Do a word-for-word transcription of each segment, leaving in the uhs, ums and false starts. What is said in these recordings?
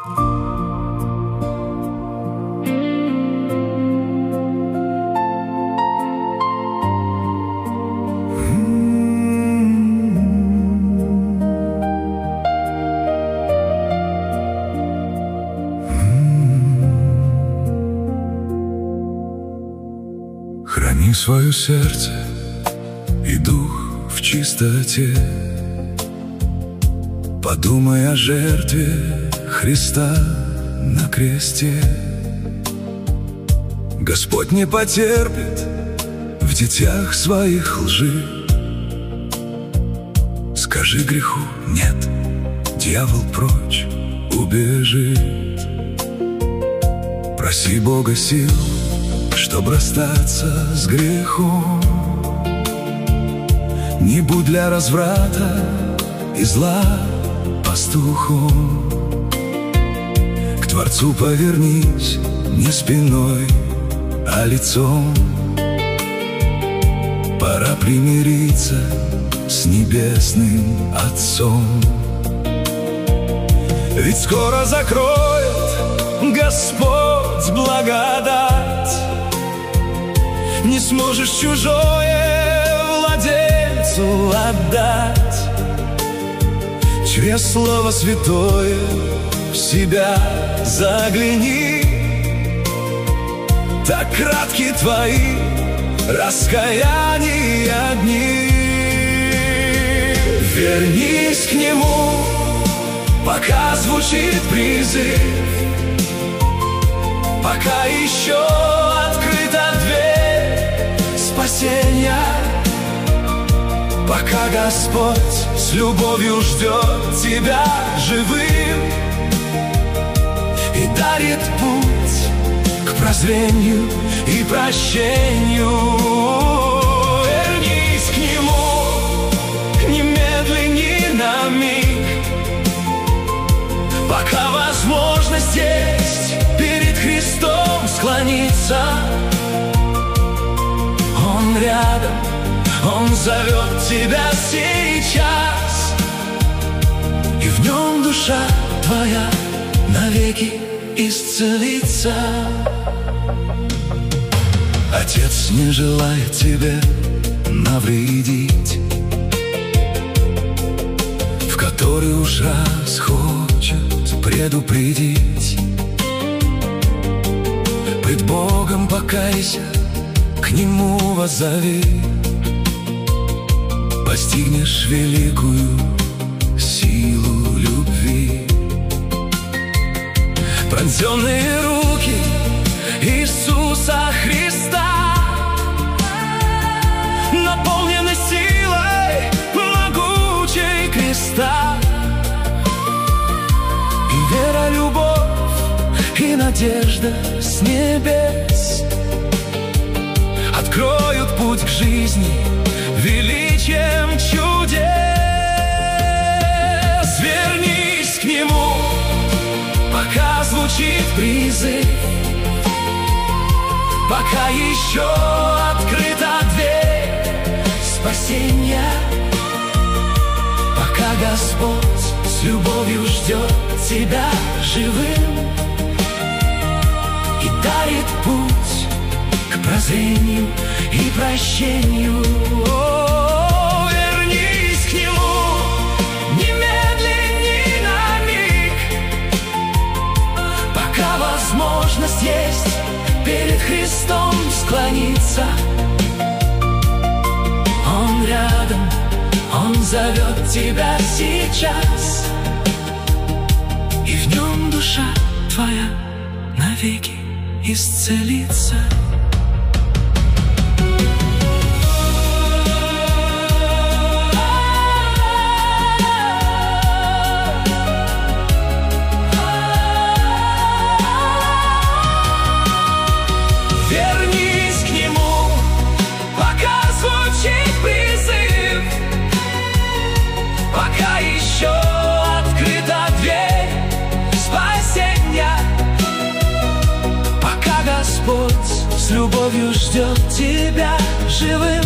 Храни свое сердце и дух в чистоте. Подумай о жертве Христа на кресте. Господь не потерпит в детях своих лжи. Скажи греху нет, дьявол прочь убежит. Проси Бога сил, чтоб расстаться с грехом. Не будь для разврата и зла пастухом. К Творцу повернись не спиной, а лицом. Пора примириться с небесным Отцом. Ведь скоро закроет Господь благодать. Не сможешь чужое владельцу отдать. Через Слово Святое в себя загляни. Так кратки твои раскаяния дни. Вернись к Нему, пока звучит призыв, пока еще открыта дверь спасения, пока Господь с любовью ждет тебя живым и дарит путь к прозрению и прощению. Вернись к Нему, не медли ни на миг, пока возможность есть перед Христом склониться. Он рядом, Он зовет тебя сейчас, и в Нем душа твоя навеки исцелится. Отец не желает тебе навредить, в который уж раз хочет предупредить. Пред Богом покайся, к Нему воззови, постигнешь великую силу любви. Пронзенные руки Иисуса Христа наполнены силой могучей креста. И вера, любовь и надежда с небес откроют путь к жизни величием чудес. Вернись к Нему, пока звучит призыв, пока еще открыта дверь спасения, пока Господь с любовью ждет тебя живым и дарит путь к прозрению и прощению. О, вернись к Нему, не медли ни на миг, пока возможность есть перед Христом склониться. Он рядом, Он зовет тебя сейчас, и в Нем душа твоя навеки исцелится. Вернись к Нему, пока звучит призыв, пока еще открыта дверь спасения, пока Господь с любовью ждет тебя живым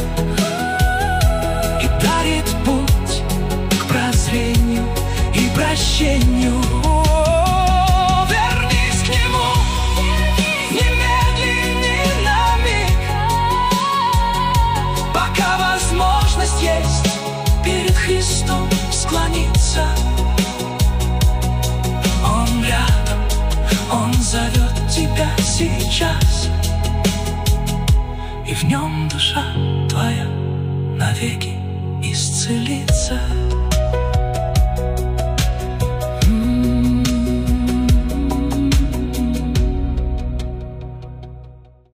и дарит путь к прозрению и прощению. сейчас, и в нем душа твоя навеки исцелится.